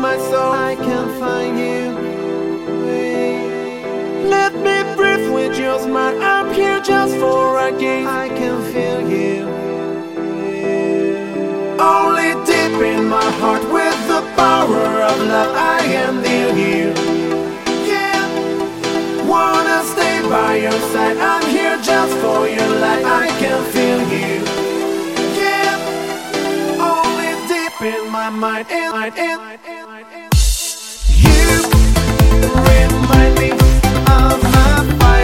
my soul, I can find you. Let me breathe with your smile. I'm here just for a game. I can feel you. Only deep in my heart, with the power of love, I am near you. Yeah, wanna stay by your side. I'm here just for your life. I can feel you. Yeah, only deep in my mind. You remind me of my fire.